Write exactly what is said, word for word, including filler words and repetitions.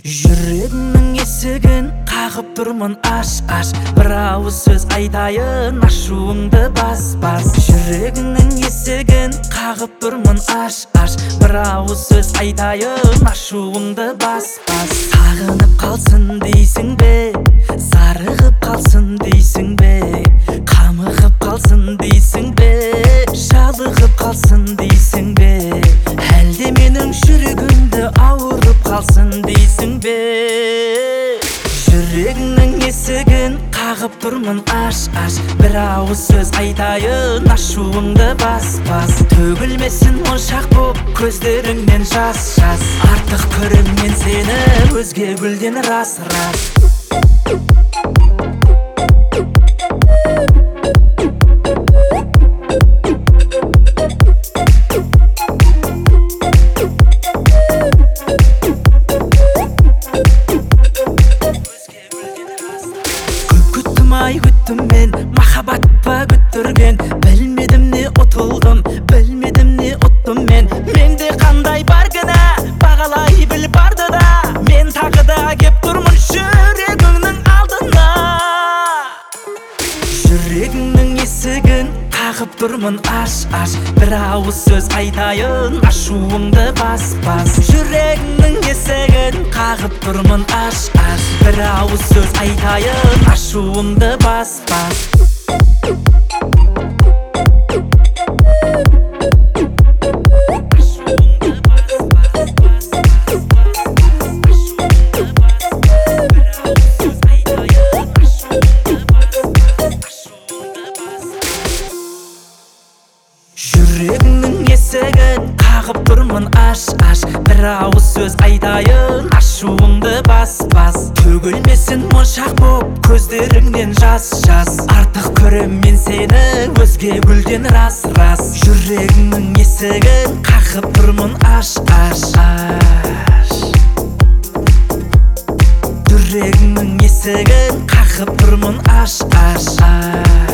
Жүрегімнің есігін қағып тұрмын, аш, аш. Бір ауыз сөз айтайын, ашуыңды бас, бас. Жүрегімнің есігін қағып тұрмын, аш, аш. Бір ауыз сөз айтайын, ашуыңды бас, бас. Сағынып қалсын дейсің бе, сарығып қалсын дейсің бе, қамығып қалсын дейсің бе, жалығып қалсын дейсің бе, әлде менің жүрегімді ауырып қалсын дейсің бе? Жүрегіңнің есігін қағып тұрмын, аш, аш. Бір ауыз сөз айтайын, ашуыңды бас, бас. Төгілмесін моншақ боп көздеріңнен жас, жас. Артық көрем мен сені өзге гүлден, рас, рас. Ай күттім мен, махаббат па күттірген. Білмедім не ұтылдым, білмедім не ұттым мен. Менде қандай бар кінә, бағалай біл барды да. Мен тағы да кеп тұрмын жүрегіңнің алдына. Жүрегіңнің есігін қағып тұрмын, аш, аш. Бір ауыз сөз айтайын, ашуыңды бас, бас. Жүрегіңнің есігін қағып тұрмын, аш, аш. Бір ауыз сөз айтайын, ашуыңды бас, бас. Жүрегіңнің есігін қағып тұрмын, аш, аш. Бір ауыз сөз айтайын, ашуыңды бас, бас. Төгілмесін моншақ боп көздеріңнен жас, жас. Артық көрем мен сені өзге гүлден, рас, рас. Жүрегіңнің есігін қағып тұрмын, аш, аш, аш. Жүрегіңнің есігін қағып тұрмын, аш, аш, аш.